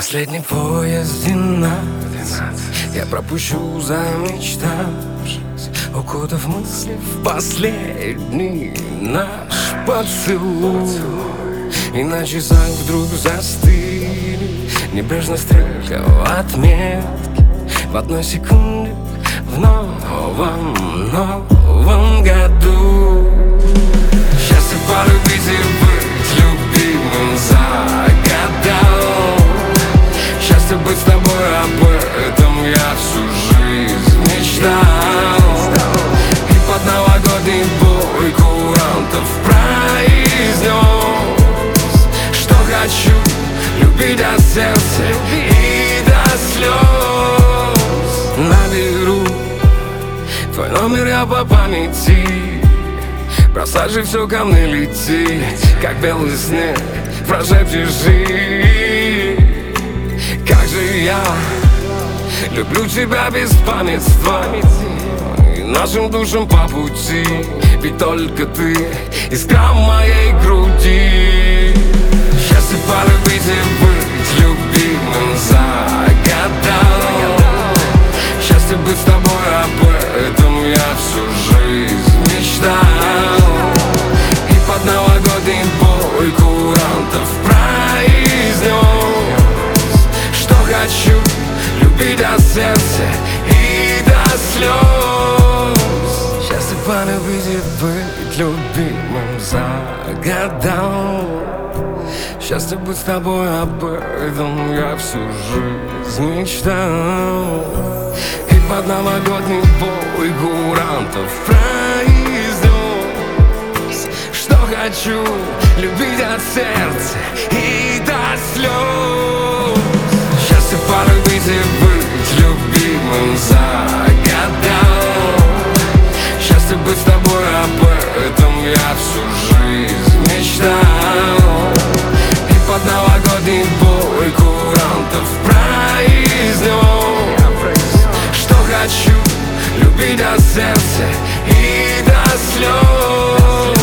Последний поезд 12 я пропущу, замечтавшись, укутав мысли в последний наш поцелуй. И на часах вдруг застыли небрежно стрелка отметки в одной секунде в новом году. Счастье полюбить и быть любимым загадал. Счастье быть с тобой, об этом я всю жизнь мечтал. И под новогодний бой курантов произнес, что хочу любить до сердца и до слез. Наберу твой номер я по памяти, бросать же все ко мне лететь, как белый снег прошепчешь жизнь. Как же я люблю тебя без памятства, и нашим душам по пути, ведь только ты искра моей груди. Счастье полюбить и быть любимым загадал. Счастье быть с тобой, об этом я всю жизнь мечтал. И под новогодний бой курантов произнес, что хочу любить до сердца и до слез. Счастье полюбить и быть любимым загадал. Счастье быть с тобой, об этом я всю жизнь мечтал. И под новогодний бой курантов произнес, что хочу любить от сердца и до слез. Счастье полюбить и быть любимым загадал. Счастье быть с тобой, об этом я всю жизнь мечтал. И под новогодний бой курантов произнес, что хочу любить до сердца и до слез.